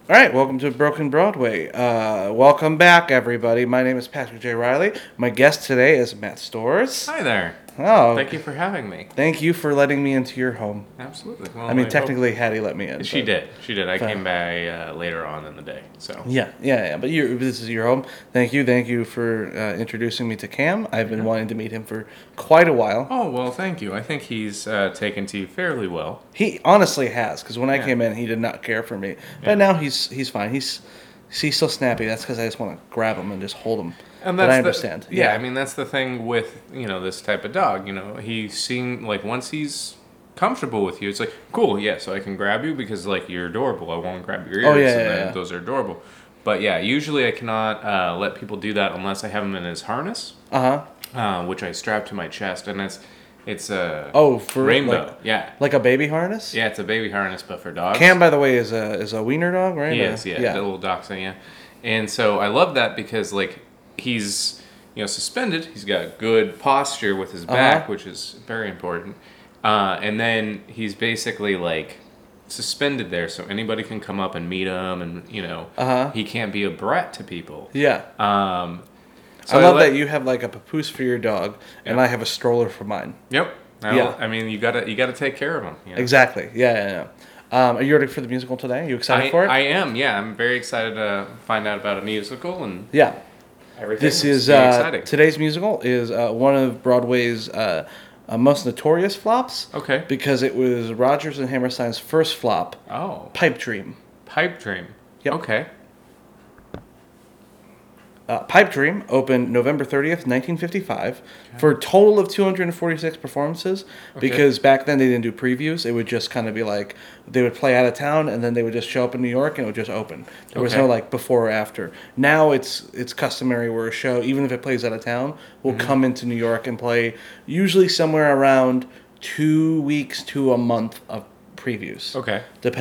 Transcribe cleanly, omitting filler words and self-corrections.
All right, welcome to Broken Broadway. Welcome back, everybody. My name is Patrick J. Riley. My guest today is Matt Stores. Hi there. Oh, Thank you for having me. Thank you for letting me into your home. Absolutely. Well, I mean, technically, Hattie let me in. She but- did. She did. I came by later on in the day. So Yeah. But this is your home. Thank you for introducing me to Cam. I've been wanting to meet him for quite a while. Oh, well, thank you. I think he's taken to you fairly well. He honestly has, because when I Yeah. came in, he did not care for me. But Yeah. now he's fine. He's still snappy. That's because I just want to grab him and just hold him. And But that's I understand. Yeah, I mean, that's the thing with, this type of dog. He seemed like once he's comfortable with you, it's like, cool, yeah, so I can grab you because, like, you're adorable. I won't grab your ears. Oh, yeah, and yeah, then yeah. those are adorable. But, yeah, usually I cannot let people do that unless I have him in his harness, which I strap to my chest. And it's a for rainbow. Yeah. like a baby harness. Yeah, it's a baby harness, but for dogs. Cam, by the way, is a wiener dog, right? He is, yeah. The little dachshund, yeah. And so I love that because, like, he's, suspended. He's got good posture with his back, which is very important. And then he's basically, like, suspended there so anybody can come up and meet him and, he can't be a brat to people. Yeah. So I love that you have, like, a papoose for your dog, and Yep. I have a stroller for mine. Yep. Yeah. I mean, you gotta take care of him. Exactly. Yeah. Are you ready for the musical today? Are you excited for it? I am, yeah. I'm very excited to find out about a musical and Yeah. everything. This is It's exciting. today's musical is one of Broadway's most notorious flops. Okay. Because it was Rodgers and Hammerstein's first flop, Oh, Pipe Dream. Pipe Dream. Yep. Okay. Pipe Dream opened November 30th, 1955, for a total of 246 performances. Okay. Because back then they didn't do previews. It would just kind of be like, they would play out of town, and then they would just show up in New York, and it would just open. There was Okay. no, like, before or after. Now it's customary where a show, even if it plays out of town, will come into New York and play usually somewhere around 2 weeks to a month of previews. Okay. Depending